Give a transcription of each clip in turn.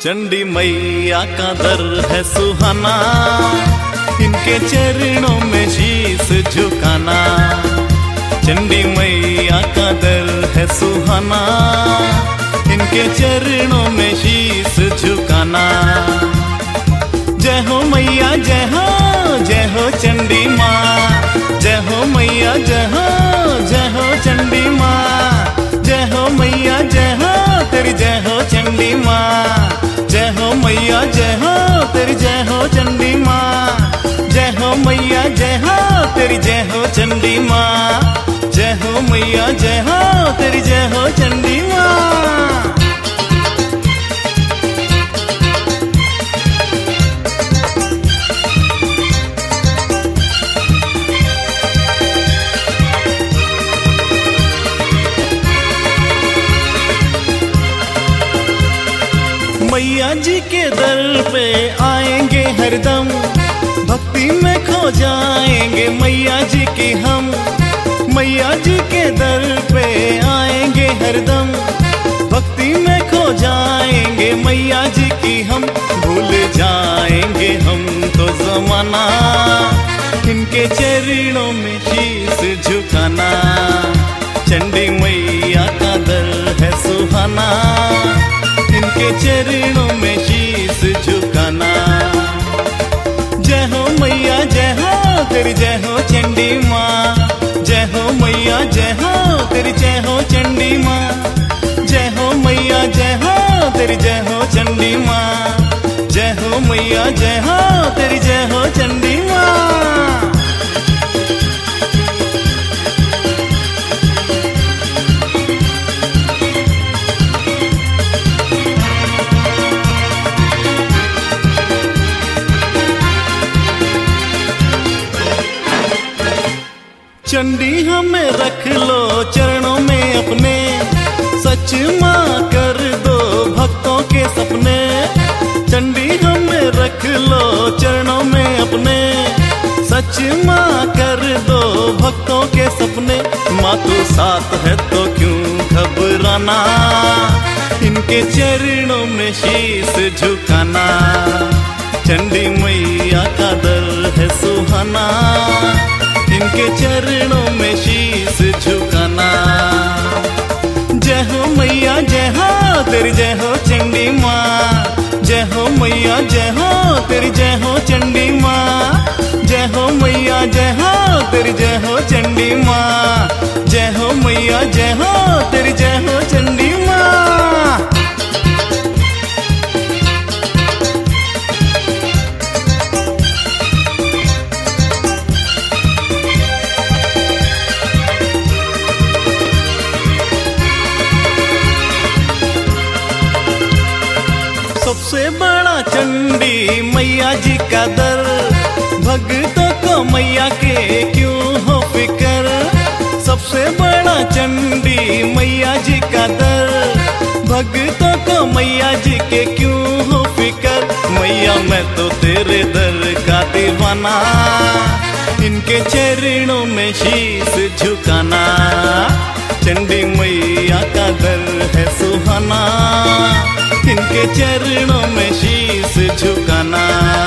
चंडी मैया का दर है सुहाना, इनके चरणों में शीस झुकाना। चंडी मैया का दर है सुहाना, इनके चरणों में शीस झुकाना। जय हो मैया जय हो चंडी माँ, जय हो मैया जय हो चंडी माँ। जय हो मैया जय हो तेरी जय हो चंडी माँ, जय हो मैया जय हो तेरी जय हो चंडी माँ। जय हो मैया जय हो तेरी जय हो चंडी माँ, जय हो मैया जय हो तेरी जय हो चंडी माँ। मैया जी के दर पे आएंगे हरदम, भक्ति में खो जाएंगे मैया जी की हम। मैया जी के दर पे आएंगे हरदम, भक्ति में खो जाएंगे मैया जी की हम। भूल जाएंगे हम तो जमाना, इनके चरणों में शीस झुकाना। चंडी मैया का दर है सुहाना, इनके चरणों में शीस झुकाना। जय हो मैया जय हो तेरी जय हो चंडी माँ, जय हो मैया जय हो तेरी जय हो चंडी माँ। जय हो मैया जय हो तेरी जय हो चंडी माँ, जय हो मैया जय हो तेरी जय हो चंडी माँ। चंडी हमें रख लो चरणों में अपने, सच माँ कर दो भक्तों के सपने। चंडी हमें रख लो चरणों में अपने, सच माँ कर दो भक्तों के सपने। माँ तू साथ है तो क्यों घबराना, इनके चरणों में शीस झुकाना। चंडी मैया का दर है सुहाना, इनके चरणों में शीस झुकाना। जय हो मैया जय हो तेरी जय हो चंडी माँ, जय हो मैया जय हो तेरी जय हो चंडी माँ। जय हो मैया जय हो तेरी जय हो चंडी माँ, जय हो मैया जय हो तेरी जय हो चंडी माँ। सबसे बड़ा चंडी मैया जी का दर, भक्तों को मैया के क्यों हो फिकर। सबसे बड़ा चंडी मैया जी का दर, भक्तों को मैया जी के क्यों हो फिकर। मैया मैं तो तेरे दर का दीवाना, इनके चरणों में शीस झुकाना। चंडी मैया का दर है सुहाना, इनके चरणों में शीस झुकाना।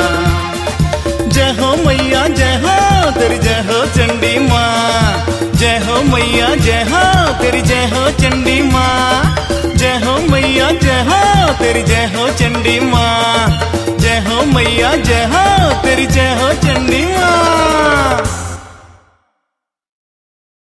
जय हो मैया जय हो तेरी जय हो चंडी माँ, जय हो मैया जय हो तेरी जय हो चंडी माँ। जय हो मैया जय हो तेरी जय हो चंडी माँ, जय हो मैया जय हो तेरी जय हो चंडी माँ।